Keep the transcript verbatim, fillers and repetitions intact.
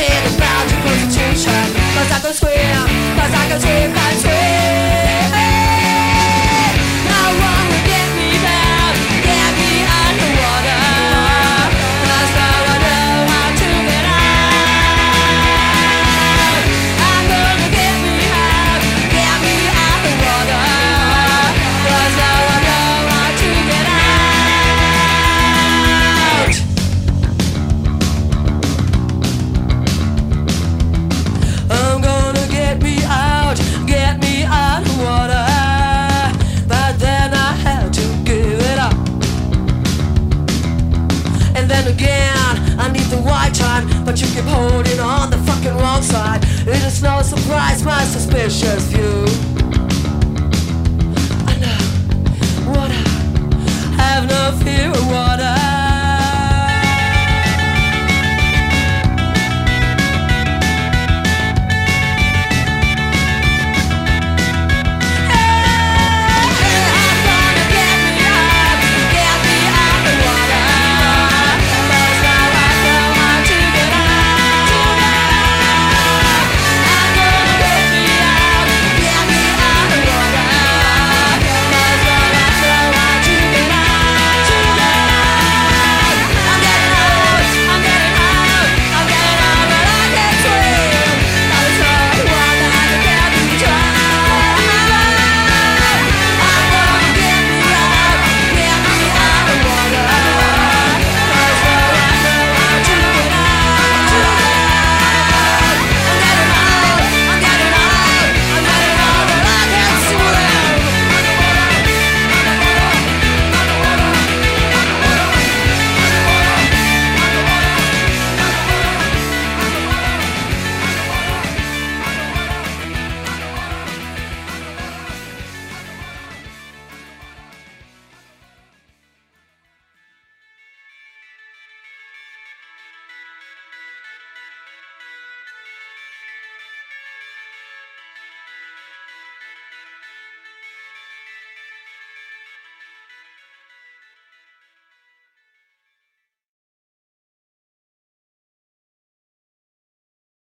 need is bound to prostitution. Cause I can swim, cause I can swim and swim. No one will get me down, get me underwater. Cause no one know how to get out. I'm gonna get me out, get me underwater. Cause no one know how to get out. I'm gonna get me out, get me out of water. But then I had to give it up. And then again, I need the right hand, but you keep holding on the fucking wrong side. It is no surprise, my suspicious view.